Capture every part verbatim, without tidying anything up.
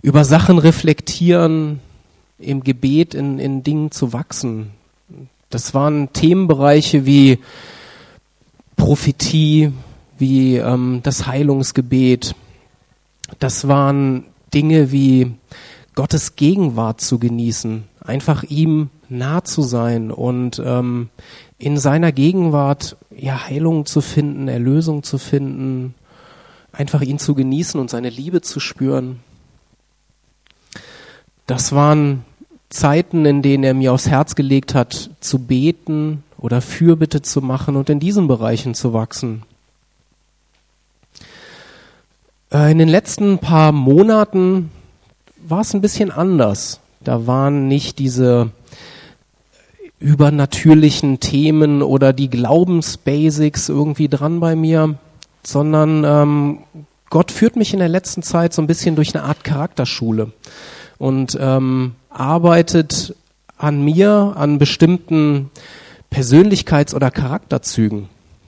über Sachen reflektieren, im Gebet in, in Dingen zu wachsen. Das waren Themenbereiche wie Prophetie, wie ähm, das Heilungsgebet. Das waren Dinge wie Gottes Gegenwart zu genießen, einfach ihm nah zu sein und ähm, in seiner Gegenwart ja Heilung zu finden, Erlösung zu finden, einfach ihn zu genießen und seine Liebe zu spüren. Das waren Zeiten, in denen er mir aufs Herz gelegt hat, zu beten oder Fürbitte zu machen und in diesen Bereichen zu wachsen. Äh, in den letzten paar Monaten war es ein bisschen anders. Da waren nicht diese übernatürlichen Themen oder die Glaubensbasics irgendwie dran bei mir, sondern ähm, Gott führt mich in der letzten Zeit so ein bisschen durch eine Art Charakterschule und ähm, arbeitet an mir, an bestimmten Persönlichkeits- oder Charakterzügen.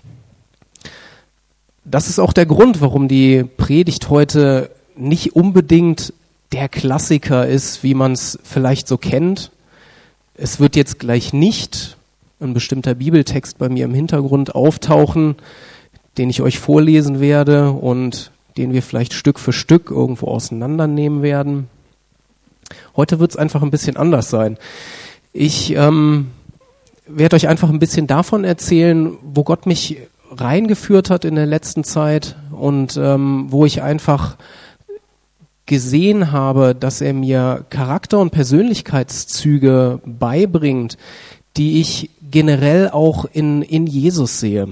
Das ist auch der Grund, warum die Predigt heute nicht unbedingt der Klassiker ist, wie man es vielleicht so kennt. Es wird jetzt gleich nicht ein bestimmter Bibeltext bei mir im Hintergrund auftauchen, den ich euch vorlesen werde und den wir vielleicht Stück für Stück irgendwo auseinandernehmen werden. Heute wird es einfach ein bisschen anders sein. Ich ähm, werde euch einfach ein bisschen davon erzählen, wo Gott mich reingeführt hat in der letzten Zeit und ähm, wo ich einfach gesehen habe, dass er mir Charakter- und Persönlichkeitszüge beibringt, die ich generell auch in, in Jesus sehe.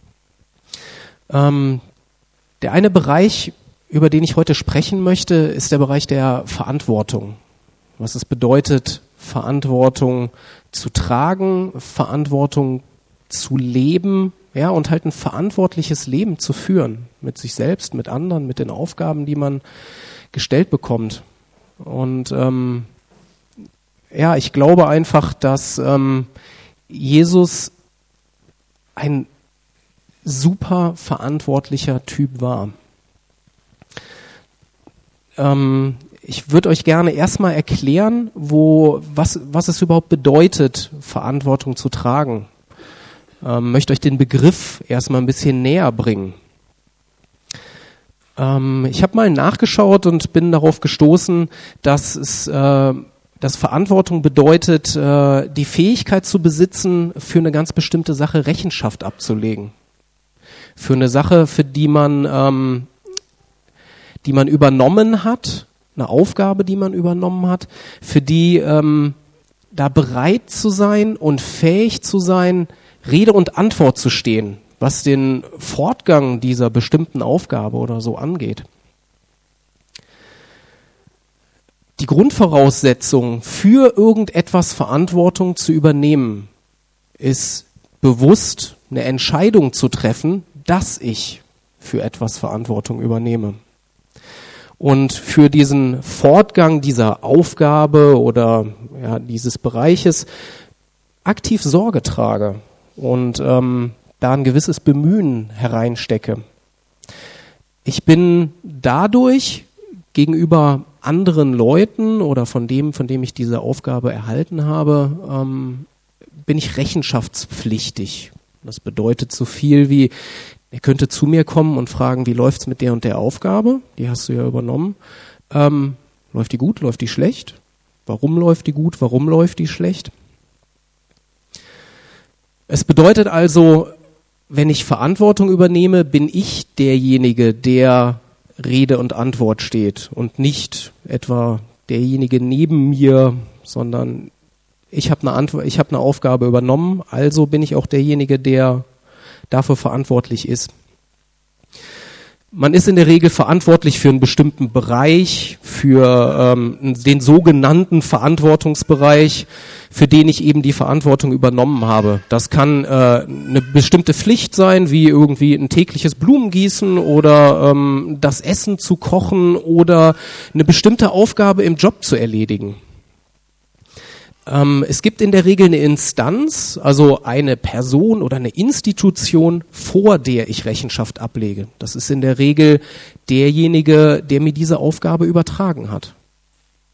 Ähm, der eine Bereich, über den ich heute sprechen möchte, ist der Bereich der Verantwortung. Was es bedeutet, Verantwortung zu tragen, Verantwortung zu leben, ja, und halt ein verantwortliches Leben zu führen. Mit sich selbst, mit anderen, mit den Aufgaben, die man gestellt bekommt. Und ähm, ja, ich glaube einfach, dass ähm, Jesus ein super verantwortlicher Typ war. Ähm, ich würde euch gerne erstmal erklären, wo was was es überhaupt bedeutet, Verantwortung zu tragen. Ähm, möchte euch den Begriff erstmal ein bisschen näher bringen. Ähm, ich habe mal nachgeschaut und bin darauf gestoßen, dass es äh, dass Verantwortung bedeutet, äh, die Fähigkeit zu besitzen, für eine ganz bestimmte Sache Rechenschaft abzulegen. Für eine Sache, für die man ähm, die man übernommen hat, eine Aufgabe, die man übernommen hat, für die ähm, da bereit zu sein und fähig zu sein, Rede und Antwort zu stehen, was den Fortgang dieser bestimmten Aufgabe oder so angeht. Die Grundvoraussetzung für irgendetwas Verantwortung zu übernehmen, ist bewusst eine Entscheidung zu treffen, dass ich für etwas Verantwortung übernehme. Und für diesen Fortgang dieser Aufgabe oder ja, dieses Bereiches aktiv Sorge trage und ähm, da ein gewisses Bemühen hereinstecke. Ich bin dadurch gegenüber anderen Leuten oder von dem, von dem ich diese Aufgabe erhalten habe, ähm, bin ich rechenschaftspflichtig. Das bedeutet so viel wie, er könnte zu mir kommen und fragen, wie läuft's mit der und der Aufgabe? Die hast du ja übernommen. Ähm, läuft die gut? Läuft die schlecht? Warum läuft die gut? Warum läuft die schlecht? Es bedeutet also, wenn ich Verantwortung übernehme, bin ich derjenige, der Rede und Antwort steht und nicht etwa derjenige neben mir, sondern ich habe eine Antwort, ich habe eine Aufgabe übernommen, also bin ich auch derjenige, der dafür verantwortlich ist. Man ist in der Regel verantwortlich für einen bestimmten Bereich, für ähm, den sogenannten Verantwortungsbereich, für den ich eben die Verantwortung übernommen habe. Das kann äh, eine bestimmte Pflicht sein, wie irgendwie ein tägliches Blumengießen oder ähm, das Essen zu kochen oder eine bestimmte Aufgabe im Job zu erledigen. Ähm, es gibt in der Regel eine Instanz, also eine Person oder eine Institution, vor der ich Rechenschaft ablege. Das ist in der Regel derjenige, der mir diese Aufgabe übertragen hat.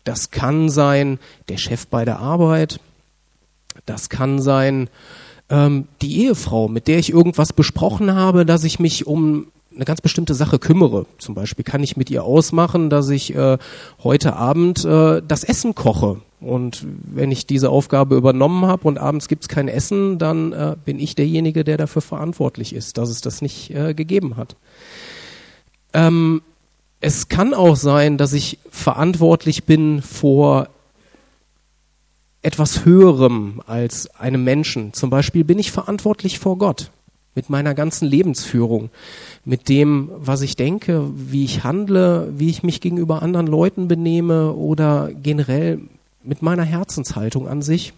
Das kann sein der Chef bei der Arbeit. Das kann sein ähm, die Ehefrau, mit der ich irgendwas besprochen habe, dass ich mich um eine ganz bestimmte Sache kümmere. Zum Beispiel kann ich mit ihr ausmachen, dass ich äh, heute Abend äh, das Essen koche. Und wenn ich diese Aufgabe übernommen habe und abends gibt's kein Essen, dann äh, bin ich derjenige, der dafür verantwortlich ist, dass es das nicht äh, gegeben hat. Ähm, es kann auch sein, dass ich verantwortlich bin vor etwas Höherem als einem Menschen. Zum Beispiel bin ich verantwortlich vor Gott mit meiner ganzen Lebensführung, mit dem, was ich denke, wie ich handle, wie ich mich gegenüber anderen Leuten benehme oder generell mit meiner Herzenshaltung an sich.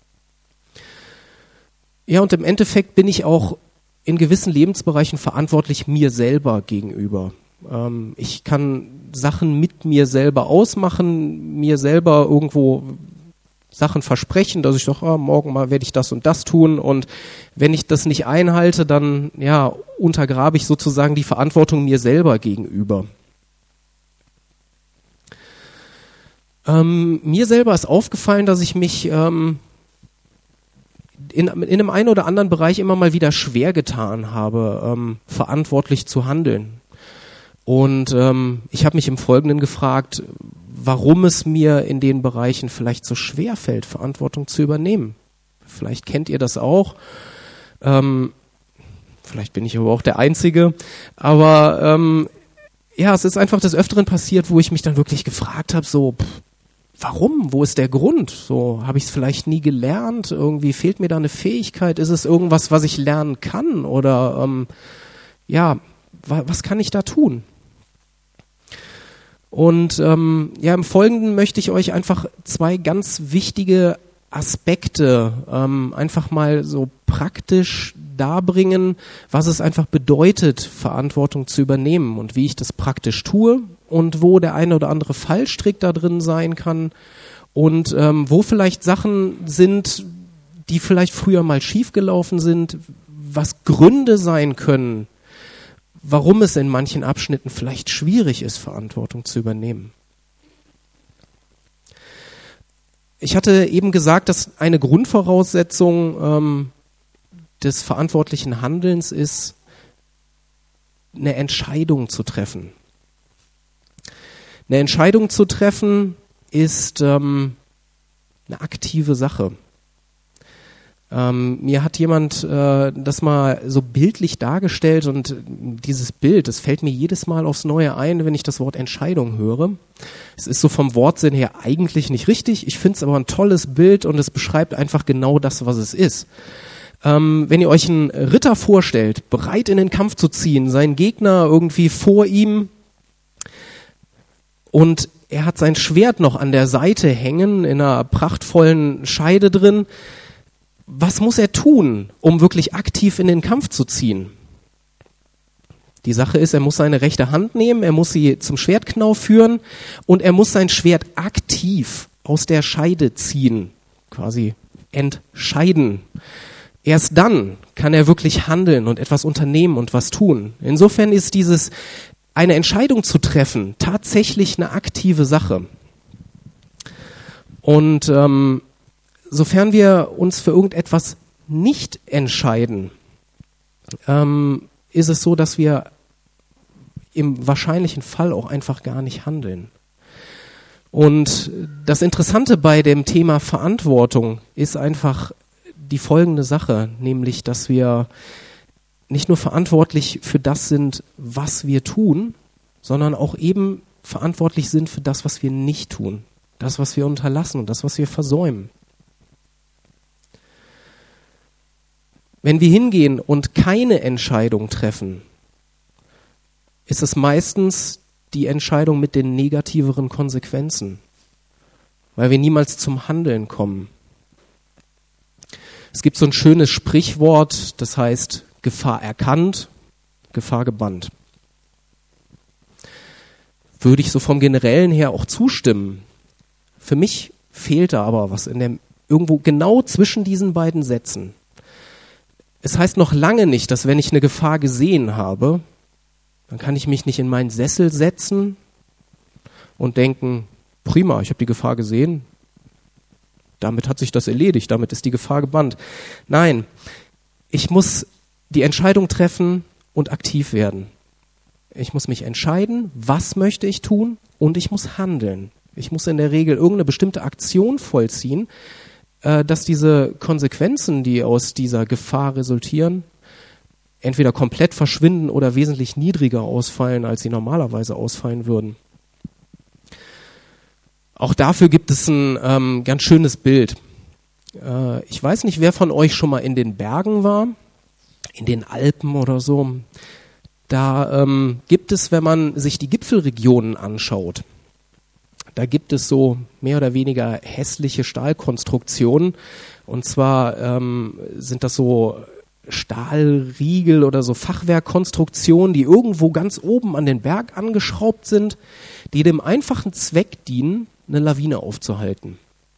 Ja, und im Endeffekt bin ich auch in gewissen Lebensbereichen verantwortlich mir selber gegenüber. Ähm, ich kann Sachen mit mir selber ausmachen, mir selber irgendwo Sachen versprechen, dass ich doch, ah, morgen mal werde ich das und das tun, und wenn ich das nicht einhalte, dann ja untergrabe ich sozusagen die Verantwortung mir selber gegenüber. Ähm, mir selber ist aufgefallen, dass ich mich ähm, in, in einem einen oder anderen Bereich immer mal wieder schwer getan habe, ähm, verantwortlich zu handeln. Und ähm, ich habe mich im Folgenden gefragt, warum es mir in den Bereichen vielleicht so schwer fällt, Verantwortung zu übernehmen. Vielleicht kennt ihr das auch. Ähm, vielleicht bin ich aber auch der Einzige. Aber ähm, ja, es ist einfach des Öfteren passiert, wo ich mich dann wirklich gefragt habe, so, pff, warum? Wo ist der Grund? So, habe ich es vielleicht nie gelernt? Irgendwie fehlt mir da eine Fähigkeit? Ist es irgendwas, was ich lernen kann? Oder ähm, ja, wa- was kann ich da tun? Und ähm, ja, im Folgenden möchte ich euch einfach zwei ganz wichtige Aspekte ähm, einfach mal so praktisch darbringen, was es einfach bedeutet, Verantwortung zu übernehmen und wie ich das praktisch tue und wo der eine oder andere Fallstrick da drin sein kann und ähm, wo vielleicht Sachen sind, die vielleicht früher mal schiefgelaufen sind, was Gründe sein können, warum es in manchen Abschnitten vielleicht schwierig ist, Verantwortung zu übernehmen. Ich hatte eben gesagt, dass eine Grundvoraussetzung ähm, des verantwortlichen Handelns ist, eine Entscheidung zu treffen. Eine Entscheidung zu treffen ist ähm, eine aktive Sache. Ähm, mir hat jemand äh, das mal so bildlich dargestellt, und dieses Bild, das fällt mir jedes Mal aufs Neue ein, wenn ich das Wort Entscheidung höre. Es ist so vom Wortsinn her eigentlich nicht richtig, ich finde es aber ein tolles Bild und es beschreibt einfach genau das, was es ist. Ähm, wenn ihr euch einen Ritter vorstellt, bereit in den Kampf zu ziehen, sein Gegner irgendwie vor ihm, und er hat sein Schwert noch an der Seite hängen, in einer prachtvollen Scheide drin. Was muss er tun, um wirklich aktiv in den Kampf zu ziehen? Die Sache ist, er muss seine rechte Hand nehmen, er muss sie zum Schwertknauf führen und er muss sein Schwert aktiv aus der Scheide ziehen, quasi entscheiden. Erst dann kann er wirklich handeln und etwas unternehmen und was tun. Insofern ist dieses, eine Entscheidung zu treffen, tatsächlich eine aktive Sache. Und ähm, sofern wir uns für irgendetwas nicht entscheiden, ähm, ist es so, dass wir im wahrscheinlichen Fall auch einfach gar nicht handeln. Und das Interessante bei dem Thema Verantwortung ist einfach die folgende Sache, nämlich, dass wir nicht nur verantwortlich für das sind, was wir tun, sondern auch eben verantwortlich sind für das, was wir nicht tun, das, was wir unterlassen und das, was wir versäumen. Wenn wir hingehen und keine Entscheidung treffen, ist es meistens die Entscheidung mit den negativeren Konsequenzen, weil wir niemals zum Handeln kommen. Es gibt so ein schönes Sprichwort, das heißt Gefahr erkannt, Gefahr gebannt. Würde ich so vom Generellen her auch zustimmen. Für mich fehlt da aber was in dem, irgendwo genau zwischen diesen beiden Sätzen. Es heißt noch lange nicht, dass wenn ich eine Gefahr gesehen habe, dann kann ich mich nicht in meinen Sessel setzen und denken, prima, ich habe die Gefahr gesehen, damit hat sich das erledigt, damit ist die Gefahr gebannt. Nein, ich muss die Entscheidung treffen und aktiv werden. Ich muss mich entscheiden, was möchte ich tun, und ich muss handeln. Ich muss in der Regel irgendeine bestimmte Aktion vollziehen, äh, dass diese Konsequenzen, die aus dieser Gefahr resultieren, entweder komplett verschwinden oder wesentlich niedriger ausfallen, als sie normalerweise ausfallen würden. Auch dafür gibt es ein ähm, ganz schönes Bild. Äh, ich weiß nicht, wer von euch schon mal in den Bergen war, in den Alpen oder so. Da ähm, gibt es, wenn man sich die Gipfelregionen anschaut, da gibt es so mehr oder weniger hässliche Stahlkonstruktionen. Und zwar ähm, sind das so Stahlriegel oder so Fachwerkkonstruktionen, die irgendwo ganz oben an den Berg angeschraubt sind, die dem einfachen Zweck dienen, eine Lawine aufzuhalten.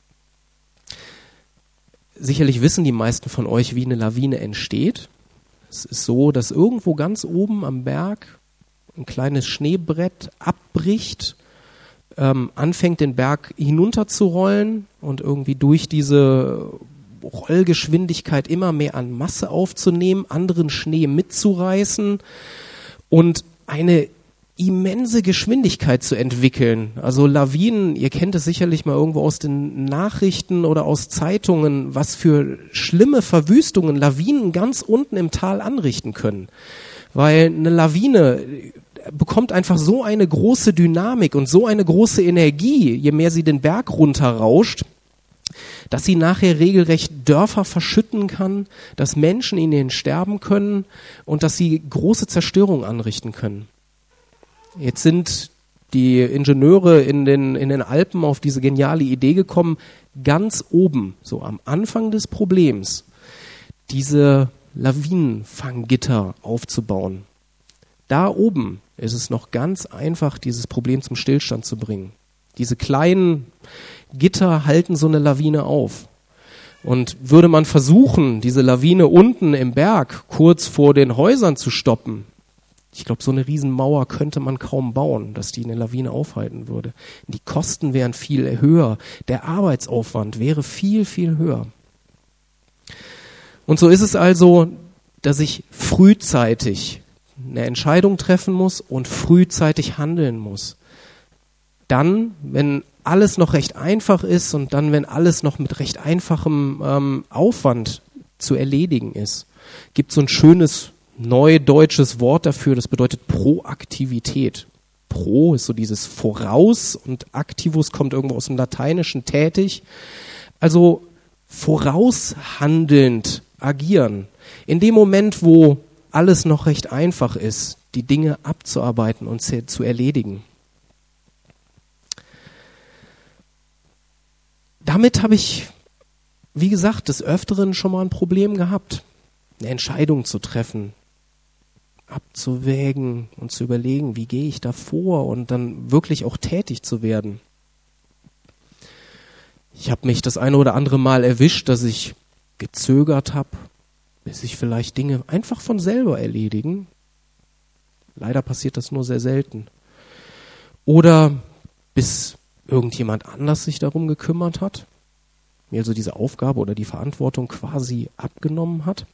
Sicherlich wissen die meisten von euch, wie eine Lawine entsteht. Es ist so, dass irgendwo ganz oben am Berg ein kleines Schneebrett abbricht, ähm, anfängt den Berg hinunterzurollen und irgendwie durch diese Rollgeschwindigkeit immer mehr an Masse aufzunehmen, anderen Schnee mitzureißen und eine immense Geschwindigkeit zu entwickeln. Also Lawinen, ihr kennt es sicherlich mal irgendwo aus den Nachrichten oder aus Zeitungen, was für schlimme Verwüstungen Lawinen ganz unten im Tal anrichten können. Weil eine Lawine bekommt einfach so eine große Dynamik und so eine große Energie, je mehr sie den Berg runterrauscht, dass sie nachher regelrecht Dörfer verschütten kann, dass Menschen in ihnen sterben können und dass sie große Zerstörung anrichten können. Jetzt sind die Ingenieure in den, in den Alpen auf diese geniale Idee gekommen, ganz oben, so am Anfang des Problems, diese Lawinenfanggitter aufzubauen. Da oben ist es noch ganz einfach, dieses Problem zum Stillstand zu bringen. Diese kleinen Gitter halten so eine Lawine auf. Und würde man versuchen, diese Lawine unten im Berg kurz vor den Häusern zu stoppen, ich glaube, so eine Riesenmauer könnte man kaum bauen, dass die eine Lawine aufhalten würde. Die Kosten wären viel höher, der Arbeitsaufwand wäre viel, viel höher. Und so ist es also, dass ich frühzeitig eine Entscheidung treffen muss und frühzeitig handeln muss. Dann, wenn alles noch recht einfach ist und dann, wenn alles noch mit recht einfachem ähm, Aufwand zu erledigen ist, gibt es so ein schönes neudeutsches Wort dafür, das bedeutet Proaktivität. Pro ist so dieses Voraus und Activus kommt irgendwo aus dem Lateinischen, tätig. Also voraushandelnd agieren. In dem Moment, wo alles noch recht einfach ist, die Dinge abzuarbeiten und zu erledigen. Damit habe ich, wie gesagt, des Öfteren schon mal ein Problem gehabt, eine Entscheidung zu treffen, abzuwägen und zu überlegen, wie gehe ich da vor und dann wirklich auch tätig zu werden. Ich habe mich das eine oder andere Mal erwischt, dass ich gezögert habe, bis sich vielleicht Dinge einfach von selber erledigen. Leider passiert das nur sehr selten. Oder bis irgendjemand anders sich darum gekümmert hat, mir also diese Aufgabe oder die Verantwortung quasi abgenommen hat.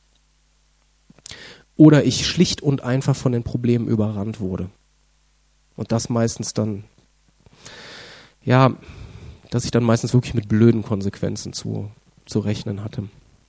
Oder ich schlicht und einfach von den Problemen überrannt wurde. Und das meistens dann, ja, dass ich dann meistens wirklich mit blöden Konsequenzen zu, zu rechnen hatte.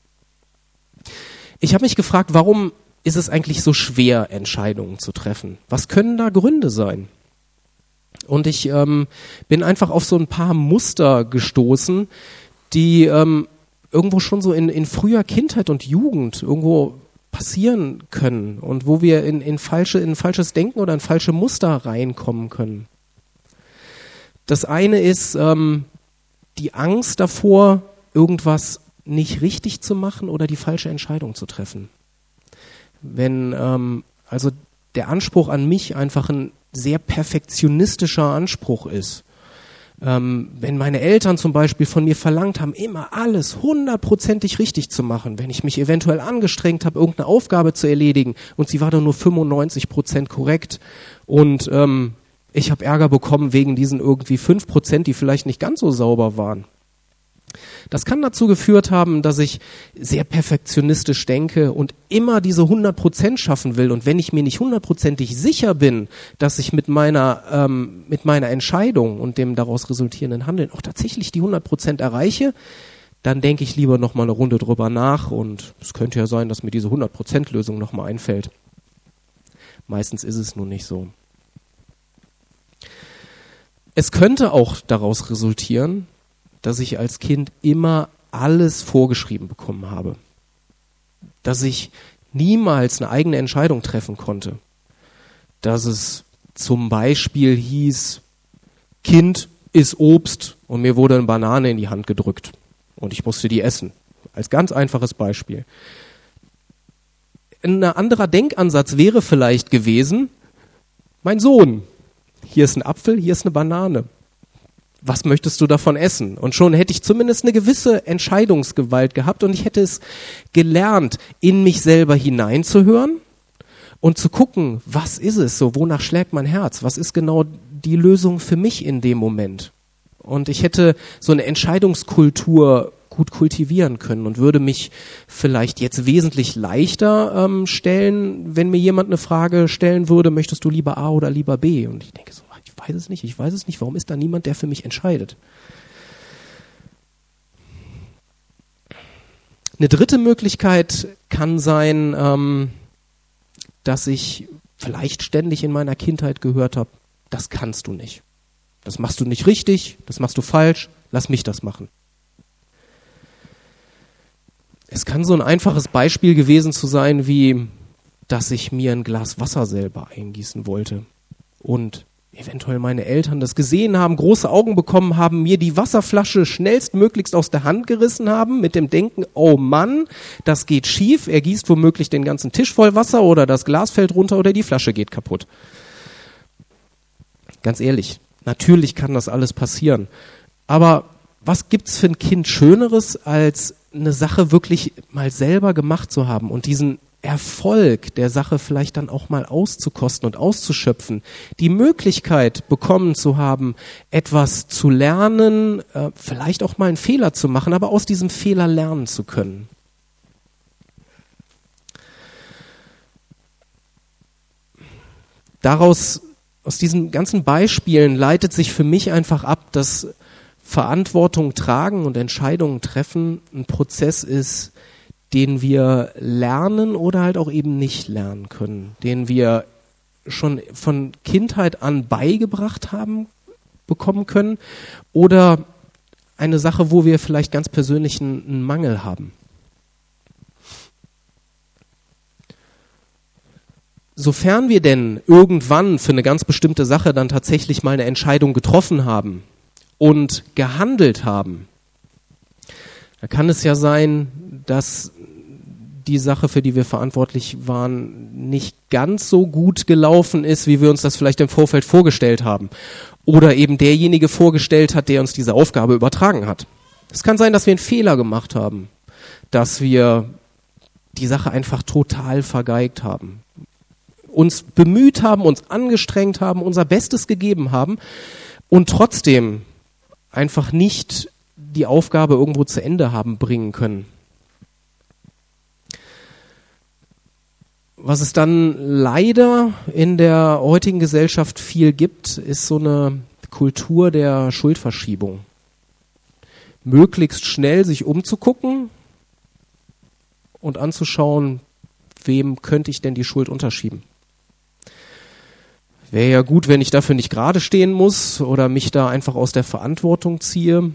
Ich habe mich gefragt, warum ist es eigentlich so schwer, Entscheidungen zu treffen? Was können da Gründe sein? Und ich ähm, bin einfach auf so ein paar Muster gestoßen, die ähm, irgendwo schon so in, in früher Kindheit und Jugend irgendwo passieren können und wo wir in, in, falsche, in falsches Denken oder in falsche Muster reinkommen können. Das eine ist ähm, die Angst davor, irgendwas nicht richtig zu machen oder die falsche Entscheidung zu treffen. Wenn ähm, also der Anspruch an mich einfach ein sehr perfektionistischer Anspruch ist. Ähm, wenn meine Eltern zum Beispiel von mir verlangt haben, immer alles hundertprozentig richtig zu machen, wenn ich mich eventuell angestrengt habe, irgendeine Aufgabe zu erledigen und sie war dann nur fünfundneunzig Prozent korrekt und ähm, Ich habe Ärger bekommen wegen diesen irgendwie fünf Prozent, die vielleicht nicht ganz so sauber waren. Das kann dazu geführt haben, dass ich sehr perfektionistisch denke und immer diese hundert Prozent schaffen will. Und wenn ich mir nicht hundertprozentig sicher bin, dass ich mit meiner, ähm, mit meiner Entscheidung und dem daraus resultierenden Handeln auch tatsächlich die hundert Prozent erreiche, dann denke ich lieber noch mal eine Runde drüber nach. Und es könnte ja sein, dass mir diese hundert Prozent Lösung noch mal einfällt. Meistens ist es nun nicht so. Es könnte auch daraus resultieren, dass ich als Kind immer alles vorgeschrieben bekommen habe. Dass ich niemals eine eigene Entscheidung treffen konnte. Dass es zum Beispiel hieß, Kind iss Obst und mir wurde eine Banane in die Hand gedrückt und ich musste die essen. Als ganz einfaches Beispiel. Ein anderer Denkansatz wäre vielleicht gewesen, mein Sohn, hier ist ein Apfel, hier ist eine Banane. Was möchtest du davon essen? Und schon hätte ich zumindest eine gewisse Entscheidungsgewalt gehabt und ich hätte es gelernt, in mich selber hineinzuhören und zu gucken, was ist es so, wonach schlägt mein Herz? Was ist genau die Lösung für mich in dem Moment? Und ich hätte so eine Entscheidungskultur gut kultivieren können und würde mich vielleicht jetzt wesentlich leichter ähm, stellen, wenn mir jemand eine Frage stellen würde, möchtest du lieber A oder lieber B? Und ich denke so, ich weiß es nicht, ich weiß es nicht, warum ist da niemand, der für mich entscheidet? Eine dritte Möglichkeit kann sein, ähm, dass ich vielleicht ständig in meiner Kindheit gehört habe, das kannst du nicht. Das machst du nicht richtig, das machst du falsch, lass mich das machen. Es kann so ein einfaches Beispiel gewesen zu sein, wie, dass ich mir ein Glas Wasser selber eingießen wollte und eventuell meine Eltern das gesehen haben, große Augen bekommen haben, mir die Wasserflasche schnellstmöglichst aus der Hand gerissen haben, mit dem Denken, oh Mann, das geht schief, er gießt womöglich den ganzen Tisch voll Wasser oder das Glas fällt runter oder die Flasche geht kaputt. Ganz ehrlich, natürlich kann das alles passieren. Aber was gibt's für ein Kind Schöneres, als eine Sache wirklich mal selber gemacht zu haben und diesen Erfolg der Sache vielleicht dann auch mal auszukosten und auszuschöpfen, die Möglichkeit bekommen zu haben, etwas zu lernen, äh, vielleicht auch mal einen Fehler zu machen, aber aus diesem Fehler lernen zu können. Daraus, aus diesen ganzen Beispielen leitet sich für mich einfach ab, dass Verantwortung tragen und Entscheidungen treffen ein Prozess ist, den wir lernen oder halt auch eben nicht lernen können, den wir schon von Kindheit an beigebracht haben, bekommen können oder eine Sache, wo wir vielleicht ganz persönlich einen, einen Mangel haben. Sofern wir denn irgendwann für eine ganz bestimmte Sache dann tatsächlich mal eine Entscheidung getroffen haben und gehandelt haben, da kann es ja sein, dass die Sache, für die wir verantwortlich waren, nicht ganz so gut gelaufen ist, wie wir uns das vielleicht im Vorfeld vorgestellt haben. Oder eben derjenige vorgestellt hat, der uns diese Aufgabe übertragen hat. Es kann sein, dass wir einen Fehler gemacht haben, dass wir die Sache einfach total vergeigt haben, uns bemüht haben, uns angestrengt haben, unser Bestes gegeben haben und trotzdem einfach nicht die Aufgabe irgendwo zu Ende haben bringen können. Was es dann leider in der heutigen Gesellschaft viel gibt, ist so eine Kultur der Schuldverschiebung. Möglichst schnell sich umzugucken und anzuschauen, wem könnte ich denn die Schuld unterschieben. Wäre ja gut, wenn ich dafür nicht gerade stehen muss oder mich da einfach aus der Verantwortung ziehe.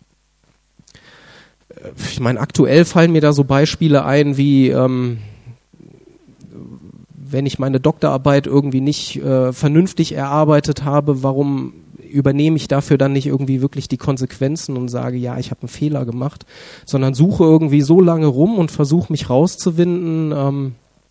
Ich meine, aktuell fallen mir da so Beispiele ein wie, ähm, wenn ich meine Doktorarbeit irgendwie nicht äh, vernünftig erarbeitet habe, warum übernehme ich dafür dann nicht irgendwie wirklich die Konsequenzen und sage, ja, ich habe einen Fehler gemacht, sondern suche irgendwie so lange rum und versuche mich rauszuwinden. Ähm,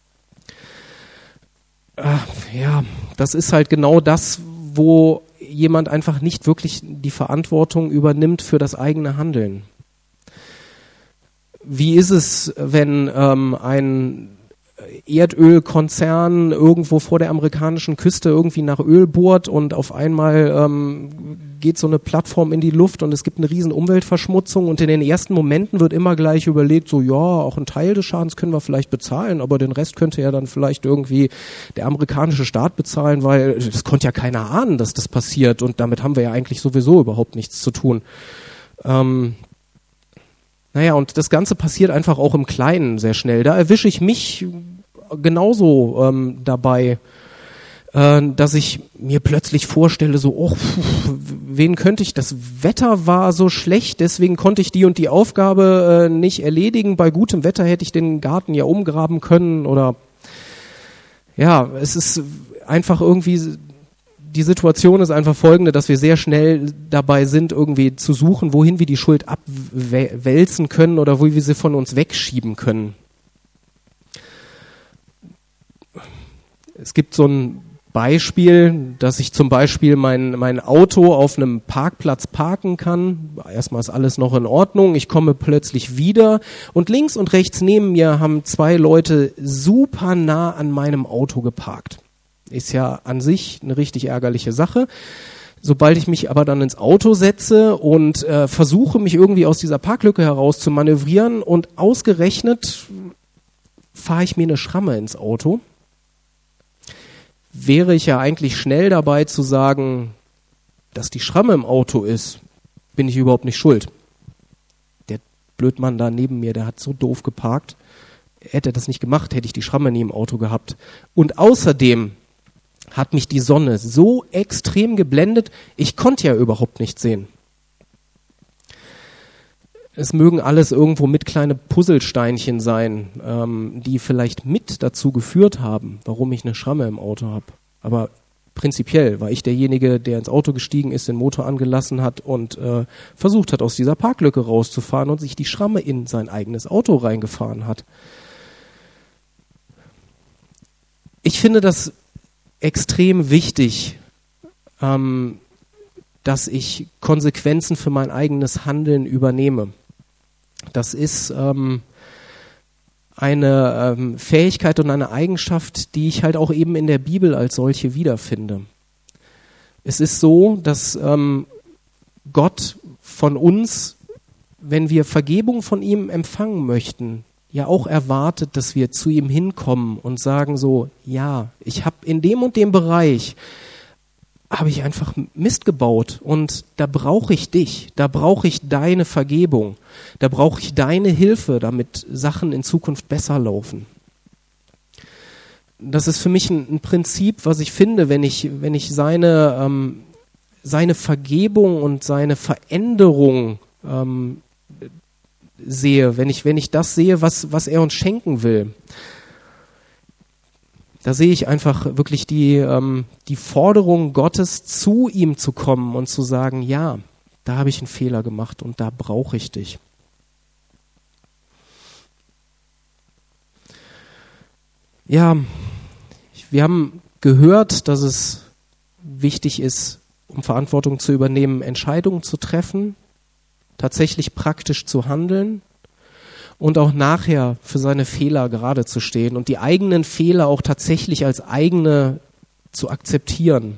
äh, ja, das ist halt genau das, wo jemand einfach nicht wirklich die Verantwortung übernimmt für das eigene Handeln. Wie ist es, wenn ähm, ein Erdölkonzern irgendwo vor der amerikanischen Küste irgendwie nach Öl bohrt und auf einmal ähm, geht so eine Plattform in die Luft und es gibt eine riesen Umweltverschmutzung und in den ersten Momenten wird immer gleich überlegt, so ja, auch einen Teil des Schadens können wir vielleicht bezahlen, aber den Rest könnte ja dann vielleicht irgendwie der amerikanische Staat bezahlen, weil das konnte ja keiner ahnen, dass das passiert und damit haben wir ja eigentlich sowieso überhaupt nichts zu tun. Ähm, Naja, und das Ganze passiert einfach auch im Kleinen sehr schnell. Da erwische ich mich genauso ähm, dabei, äh, dass ich mir plötzlich vorstelle, so, oh, wen könnte ich, das Wetter war so schlecht, deswegen konnte ich die und die Aufgabe äh, nicht erledigen. Bei gutem Wetter hätte ich den Garten ja umgraben können oder ja, es ist einfach irgendwie... Die Situation ist einfach folgende, dass wir sehr schnell dabei sind, irgendwie zu suchen, wohin wir die Schuld abwälzen können oder wo wir sie von uns wegschieben können. Es gibt so ein Beispiel, dass ich zum Beispiel mein, mein Auto auf einem Parkplatz parken kann. Erstmal ist alles noch in Ordnung. Ich komme plötzlich wieder und links und rechts neben mir haben zwei Leute super nah an meinem Auto geparkt. Ist ja an sich eine richtig ärgerliche Sache. Sobald ich mich aber dann ins Auto setze und äh, versuche, mich irgendwie aus dieser Parklücke heraus zu manövrieren und ausgerechnet fahre ich mir eine Schramme ins Auto, wäre ich ja eigentlich schnell dabei zu sagen, dass die Schramme im Auto ist, bin ich überhaupt nicht schuld. Der Blödmann da neben mir, der hat so doof geparkt. Hätte er das nicht gemacht, hätte ich die Schramme nie im Auto gehabt. Und außerdem hat mich die Sonne so extrem geblendet, ich konnte ja überhaupt nichts sehen. Es mögen alles irgendwo mit kleine Puzzlesteinchen sein, ähm, die vielleicht mit dazu geführt haben, warum ich eine Schramme im Auto habe. Aber prinzipiell war ich derjenige, der ins Auto gestiegen ist, den Motor angelassen hat und äh, versucht hat, aus dieser Parklücke rauszufahren und sich die Schramme in sein eigenes Auto reingefahren hat. Ich finde das extrem wichtig, ähm, dass ich Konsequenzen für mein eigenes Handeln übernehme. Das ist ähm, eine ähm, Fähigkeit und eine Eigenschaft, die ich halt auch eben in der Bibel als solche wiederfinde. Es ist so, dass ähm, Gott von uns, wenn wir Vergebung von ihm empfangen möchten, ja auch erwartet, dass wir zu ihm hinkommen und sagen so, ja, ich habe in dem und dem Bereich, habe ich einfach Mist gebaut und da brauche ich dich, da brauche ich deine Vergebung, da brauche ich deine Hilfe, damit Sachen in Zukunft besser laufen. Das ist für mich ein, ein Prinzip, was ich finde, wenn ich, wenn ich seine, ähm, seine Vergebung und seine Veränderung ähm, sehe, wenn ich, wenn ich das sehe, was, was er uns schenken will. Da sehe ich einfach wirklich die, ähm, die Forderung Gottes, zu ihm zu kommen und zu sagen, ja, da habe ich einen Fehler gemacht und da brauche ich dich. Ja, wir haben gehört, dass es wichtig ist, um Verantwortung zu übernehmen, Entscheidungen zu treffen, tatsächlich praktisch zu handeln und auch nachher für seine Fehler gerade zu stehen und die eigenen Fehler auch tatsächlich als eigene zu akzeptieren.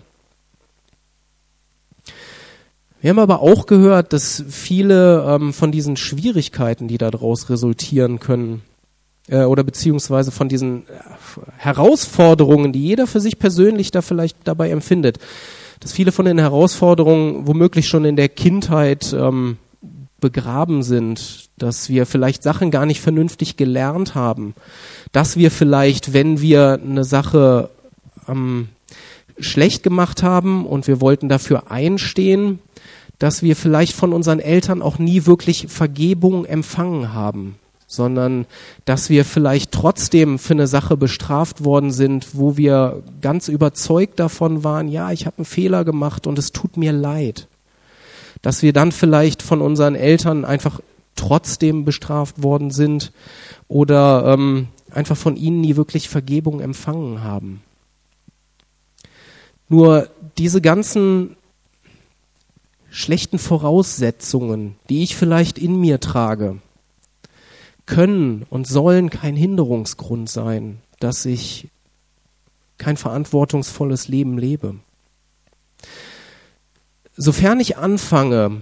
Wir haben aber auch gehört, dass viele ähm, von diesen Schwierigkeiten, die daraus resultieren können, äh, oder beziehungsweise von diesen äh, Herausforderungen, die jeder für sich persönlich da vielleicht dabei empfindet, dass viele von den Herausforderungen womöglich schon in der Kindheit ähm, begraben sind, dass wir vielleicht Sachen gar nicht vernünftig gelernt haben, dass wir vielleicht, wenn wir eine Sache ähm, schlecht gemacht haben und wir wollten dafür einstehen, dass wir vielleicht von unseren Eltern auch nie wirklich Vergebung empfangen haben, sondern dass wir vielleicht trotzdem für eine Sache bestraft worden sind, wo wir ganz überzeugt davon waren, ja, ich habe einen Fehler gemacht und es tut mir leid. Dass wir dann vielleicht von unseren Eltern einfach trotzdem bestraft worden sind oder ähm, einfach von ihnen nie wirklich Vergebung empfangen haben. Nur diese ganzen schlechten Voraussetzungen, die ich vielleicht in mir trage, können und sollen kein Hinderungsgrund sein, dass ich kein verantwortungsvolles Leben lebe. Sofern ich anfange,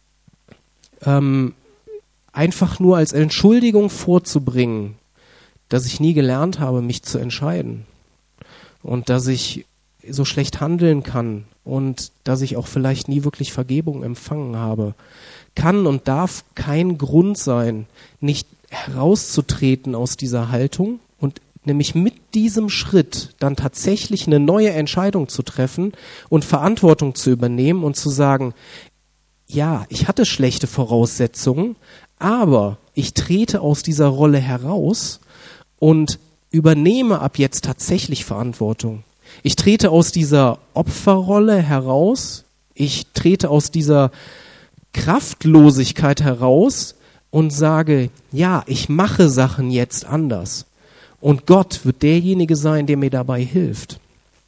ähm, einfach nur als Entschuldigung vorzubringen, dass ich nie gelernt habe, mich zu entscheiden und dass ich so schlecht handeln kann und dass ich auch vielleicht nie wirklich Vergebung empfangen habe, kann und darf kein Grund sein, nicht herauszutreten aus dieser Haltung und nämlich mit diesem Schritt dann tatsächlich eine neue Entscheidung zu treffen und Verantwortung zu übernehmen und zu sagen, ja, ich hatte schlechte Voraussetzungen, aber ich trete aus dieser Rolle heraus und übernehme ab jetzt tatsächlich Verantwortung. Ich trete aus dieser Opferrolle heraus, ich trete aus dieser Kraftlosigkeit heraus und sage, ja, ich mache Sachen jetzt anders. Und Gott wird derjenige sein, der mir dabei hilft.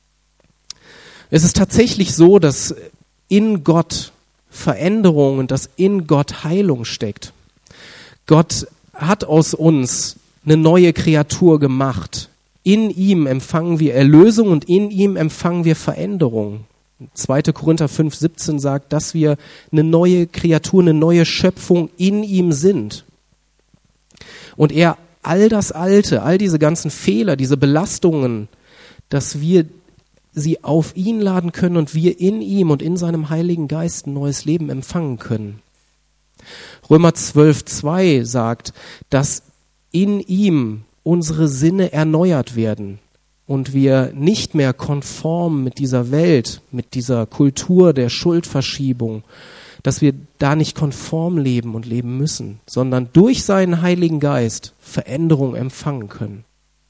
Es ist tatsächlich so, dass in Gott Veränderung und dass in Gott Heilung steckt. Gott hat aus uns eine neue Kreatur gemacht. In ihm empfangen wir Erlösung und in ihm empfangen wir Veränderung. zweiter Korinther fünf siebzehn sagt, dass wir eine neue Kreatur, eine neue Schöpfung in ihm sind. Und er all das Alte, all diese ganzen Fehler, diese Belastungen, dass wir sie auf ihn laden können und wir in ihm und in seinem Heiligen Geist ein neues Leben empfangen können. Römer zwölf zwei sagt, dass in ihm unsere Sinne erneuert werden und wir nicht mehr konform mit dieser Welt, mit dieser Kultur der Schuldverschiebung, dass wir da nicht konform leben und leben müssen, sondern durch seinen Heiligen Geist Veränderung empfangen können.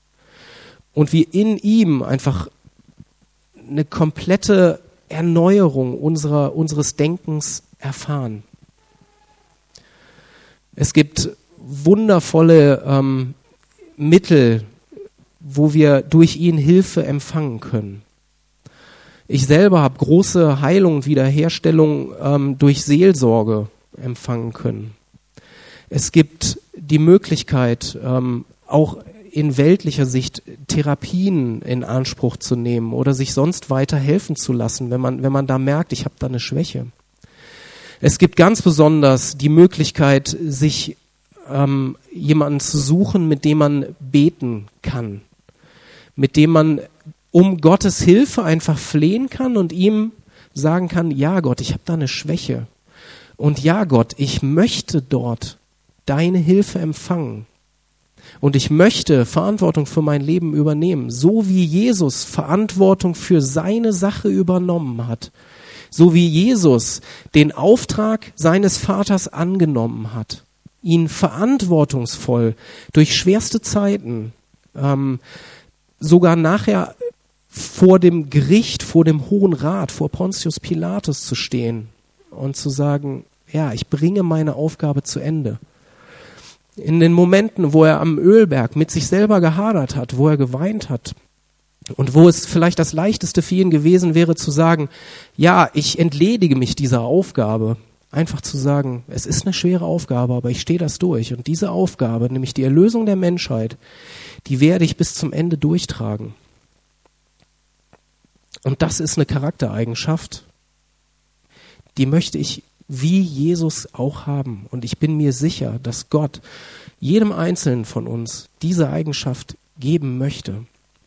Und wir in ihm einfach eine komplette Erneuerung unserer, unseres Denkens erfahren. Es gibt wundervolle ähm, Mittel, wo wir durch ihn Hilfe empfangen können. Ich selber habe große Heilung und Wiederherstellung ähm, durch Seelsorge empfangen können. Es gibt die Möglichkeit, ähm, auch in weltlicher Sicht Therapien in Anspruch zu nehmen oder sich sonst weiter helfen zu lassen, wenn man, wenn man da merkt, ich habe da eine Schwäche. Es gibt ganz besonders die Möglichkeit, sich ähm, jemanden zu suchen, mit dem man beten kann, mit dem man um Gottes Hilfe einfach flehen kann und ihm sagen kann, ja Gott, ich habe da eine Schwäche. Und ja Gott, ich möchte dort deine Hilfe empfangen. Und ich möchte Verantwortung für mein Leben übernehmen, so wie Jesus Verantwortung für seine Sache übernommen hat. So wie Jesus den Auftrag seines Vaters angenommen hat, ihn verantwortungsvoll durch schwerste Zeiten, ähm, sogar nachher vor dem Gericht, vor dem Hohen Rat, vor Pontius Pilatus zu stehen und zu sagen, ja, ich bringe meine Aufgabe zu Ende. In den Momenten, wo er am Ölberg mit sich selber gehadert hat, wo er geweint hat und wo es vielleicht das Leichteste für ihn gewesen wäre zu sagen, ja, ich entledige mich dieser Aufgabe. Einfach zu sagen, es ist eine schwere Aufgabe, aber ich stehe das durch. Und diese Aufgabe, nämlich die Erlösung der Menschheit, die werde ich bis zum Ende durchtragen. Und das ist eine Charaktereigenschaft, die möchte ich wie Jesus auch haben. Und ich bin mir sicher, dass Gott jedem Einzelnen von uns diese Eigenschaft geben möchte.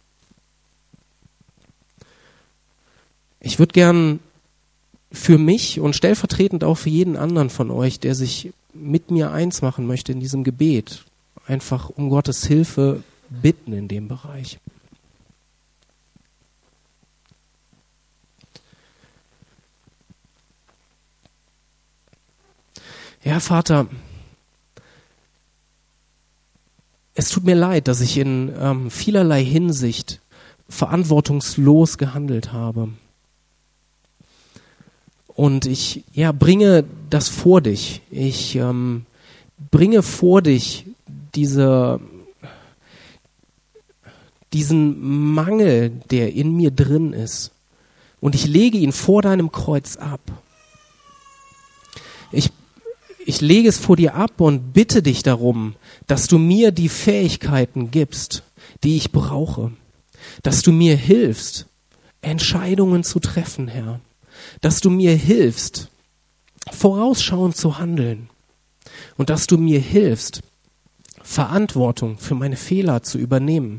Ich würde gern für mich und stellvertretend auch für jeden anderen von euch, der sich mit mir eins machen möchte in diesem Gebet, einfach um Gottes Hilfe bitten in dem Bereich. Ja, Vater, es tut mir leid, dass ich in ähm, vielerlei Hinsicht verantwortungslos gehandelt habe. Und ich ja, bringe das vor dich. Ich ähm, bringe vor dich diese, diesen Mangel, der in mir drin ist. Und ich lege ihn vor deinem Kreuz ab. Ich Ich lege es vor dir ab und bitte dich darum, dass du mir die Fähigkeiten gibst, die ich brauche. Dass du mir hilfst, Entscheidungen zu treffen, Herr. Dass du mir hilfst, vorausschauend zu handeln. Und dass du mir hilfst, Verantwortung für meine Fehler zu übernehmen.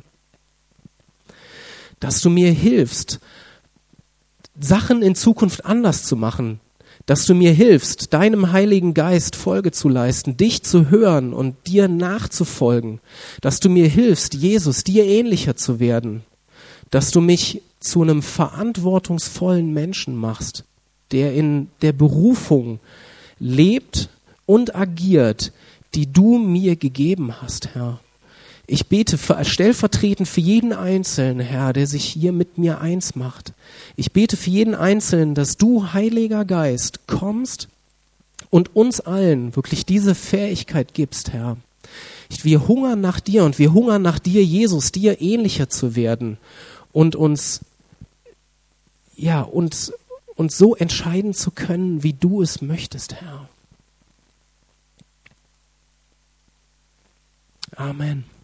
Dass du mir hilfst, Sachen in Zukunft anders zu machen. Dass du mir hilfst, deinem Heiligen Geist Folge zu leisten, dich zu hören und dir nachzufolgen. Dass du mir hilfst, Jesus, dir ähnlicher zu werden. Dass du mich zu einem verantwortungsvollen Menschen machst, der in der Berufung lebt und agiert, die du mir gegeben hast, Herr. Ich bete stellvertretend für jeden Einzelnen, Herr, der sich hier mit mir eins macht. Ich bete für jeden Einzelnen, dass du, Heiliger Geist, kommst und uns allen wirklich diese Fähigkeit gibst, Herr. Wir hungern nach dir und wir hungern nach dir, Jesus, dir ähnlicher zu werden und uns, ja, uns, uns so entscheiden zu können, wie du es möchtest, Herr. Amen.